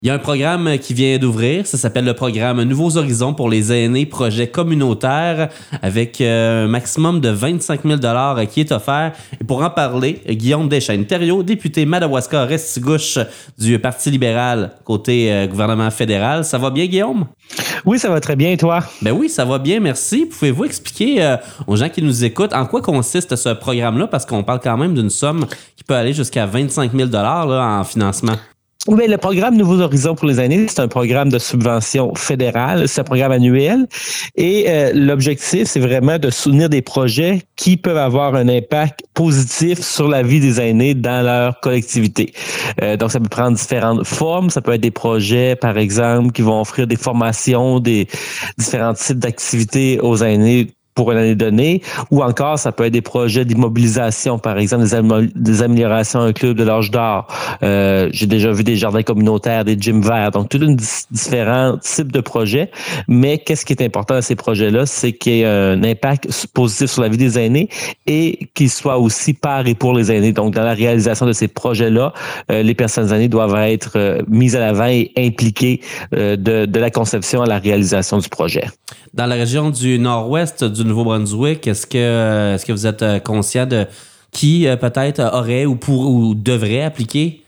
Il y a un programme qui vient d'ouvrir, ça s'appelle le programme Nouveaux Horizons pour les aînés, projet communautaire, avec un maximum de 25 000 $ qui est offert. Et pour en parler, Guillaume Deschênes-Thériault, député Madawaska-Restigouche du Parti libéral, côté gouvernement fédéral. Ça va bien, Guillaume? Oui, ça va très bien, et toi? Ben oui, ça va bien, merci. Pouvez-vous expliquer aux gens qui nous écoutent en quoi consiste ce programme-là? Parce qu'on parle quand même d'une somme qui peut aller jusqu'à 25 000 $ là, en financement. Oui, le programme Nouveaux Horizons pour les aînés, c'est un programme de subvention fédérale, c'est un programme annuel et l'objectif, c'est vraiment de soutenir des projets qui peuvent avoir un impact positif sur la vie des aînés dans leur collectivité. Donc, ça peut prendre différentes formes, ça peut être des projets, par exemple, qui vont offrir des formations, des différents types d'activités aux aînés pour une année donnée, ou encore ça peut être des projets d'immobilisation, par exemple des améliorations à un club de l'âge d'or. J'ai déjà vu des jardins communautaires, des gyms verts, donc tout différents types de projets. Mais qu'est-ce qui est important dans ces projets-là, c'est qu'il y ait un impact positif sur la vie des aînés et qu'ils soient aussi par et pour les aînés. Donc dans la réalisation de ces projets-là, les personnes aînées doivent être mises à l'avant et impliquées de la conception à la réalisation du projet. Dans la région du nord-ouest du Nouveau-Brunswick, est-ce que vous êtes conscient de qui peut-être aurait ou devrait appliquer?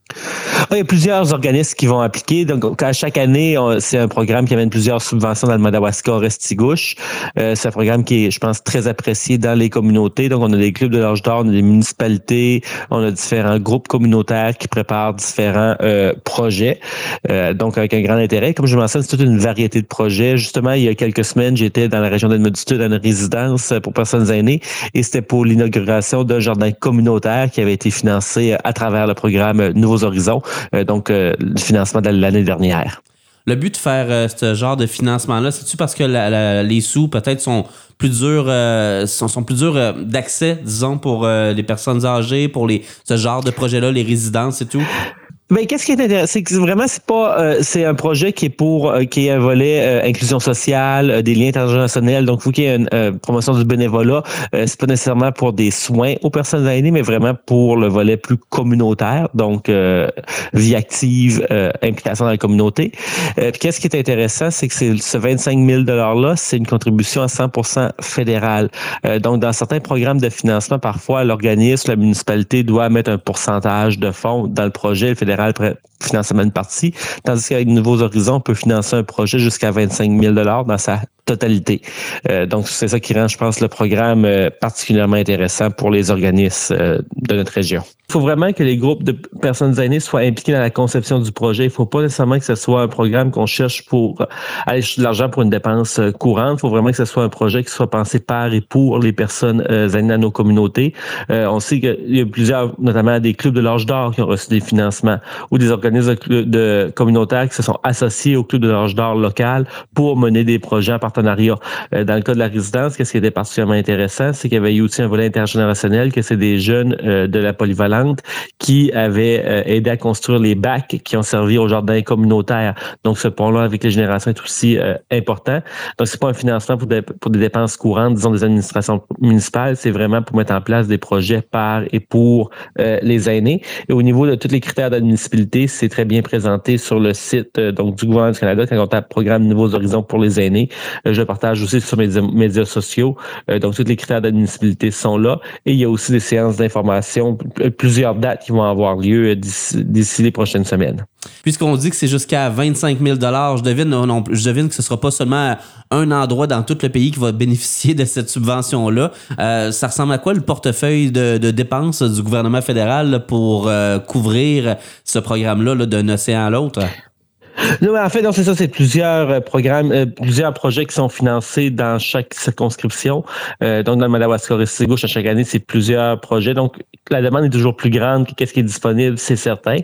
Il y a plusieurs organismes qui vont appliquer. Donc, à chaque année, c'est un programme qui amène plusieurs subventions dans le Madawaska-Restigouche. C'est un programme qui est, je pense, très apprécié dans les communautés. Donc, on a des clubs de l'âge d'or, on a des municipalités, on a différents groupes communautaires qui préparent différents projets. Donc, avec un grand intérêt. Comme je mentionne, c'est toute une variété de projets. Justement, il y a quelques semaines, j'étais dans la région d'Edmundston dans une résidence pour personnes aînées et c'était pour l'inauguration d'un jardin communautaire qui avait été financé à travers le programme Nouveaux Horizons. Donc, le financement de l'année dernière. Le but de faire ce genre de financement-là, c'est-tu parce que les sous peut-être sont plus durs, sont plus durs d'accès, disons, pour les personnes âgées, pour ce genre de projet-là, les résidences et tout? Mais qu'est-ce qui est intéressant, c'est que vraiment c'est un projet qui est un volet inclusion sociale, des liens intergénérationnels. Donc, faut qu'il y ait une promotion du bénévolat. C'est pas nécessairement pour des soins aux personnes aînées, mais vraiment pour le volet plus communautaire. Donc, vie active, implication dans la communauté. Puis qu'est-ce qui est intéressant, c'est que ce 25 000 $ là, c'est une contribution à 100% fédérale. Donc, dans certains programmes de financement, parfois l'organisme, la municipalité doit mettre un pourcentage de fonds dans le projet. Le fédéral finance seulement une partie, tandis qu'avec Nouveaux Horizons, on peut financer un projet jusqu'à 25 000 $ dans sa totalité. Donc, c'est ça qui rend, je pense, le programme particulièrement intéressant pour les organismes de notre région. Il faut vraiment que les groupes de personnes aînées soient impliqués dans la conception du projet. Il ne faut pas nécessairement que ce soit un programme qu'on cherche pour aller chercher de l'argent pour une dépense courante. Il faut vraiment que ce soit un projet qui soit pensé par et pour les personnes aînées dans nos communautés. On sait qu'il y a plusieurs, notamment des clubs de l'âge d'or qui ont reçu des financements ou des organismes de communautaires qui se sont associés au club de l'âge d'or local pour mener des projets en partenariat. Dans le cas de la résidence, qu'est-ce qui était particulièrement intéressant, c'est qu'il y avait eu aussi un volet intergénérationnel, que c'est des jeunes de la polyvalente qui avaient aidé à construire les bacs qui ont servi au jardin communautaire. Donc, ce pont-là avec les générations est aussi important. Donc, c'est pas un financement pour des dépenses courantes, disons, des administrations municipales. C'est vraiment pour mettre en place des projets par et pour les aînés. Et au niveau de tous les critères d'admissibilité, c'est très bien présenté sur le site donc du gouvernement du Canada quand on tape programme Nouveaux Horizons pour les aînés. Je partage aussi sur mes médias sociaux. Donc, tous les critères d'admissibilité sont là. Et il y a aussi des séances d'information, plusieurs dates qui vont avoir lieu d'ici les prochaines semaines. Puisqu'on dit que c'est jusqu'à 25 000 $, je devine que ce ne sera pas seulement un endroit dans tout le pays qui va bénéficier de cette subvention-là. Ça ressemble à quoi le portefeuille de dépenses du gouvernement fédéral là, pour couvrir ce programme-là là, d'un océan à l'autre? Non, mais en fait, non, c'est ça, c'est plusieurs programmes, plusieurs projets qui sont financés dans chaque circonscription. Donc, dans le Madawaska-Restigouche, à chaque année, c'est plusieurs projets. Donc, la demande est toujours plus grande que qu'est-ce qui est disponible, c'est certain.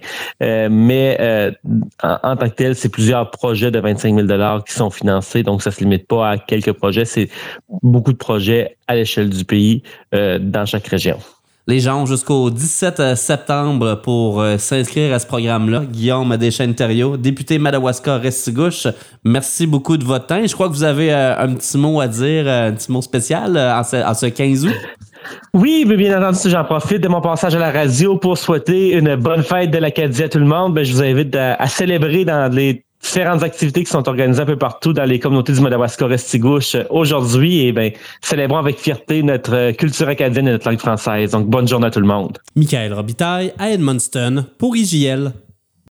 Mais en tant que tel, c'est plusieurs projets de 25 000 $ qui sont financés. Donc, ça se limite pas à quelques projets. C'est beaucoup de projets à l'échelle du pays dans chaque région. Les gens ont jusqu'au 17 septembre pour s'inscrire à ce programme-là. Guillaume Deschênes-Thériault, député Madawaska-Restigouche, merci beaucoup de votre temps. Je crois que vous avez un petit mot à dire, un petit mot spécial en ce 15 août. Oui, mais bien entendu, j'en profite de mon passage à la radio pour souhaiter une bonne fête de l'Acadie à tout le monde. Je vous invite à célébrer dans les différentes activités qui sont organisées un peu partout dans les communautés du Madawaska-Restigouche aujourd'hui. Et célébrons avec fierté notre culture acadienne et notre langue française. Donc, bonne journée à tout le monde. Michael Robitaille à Edmundston pour IJL.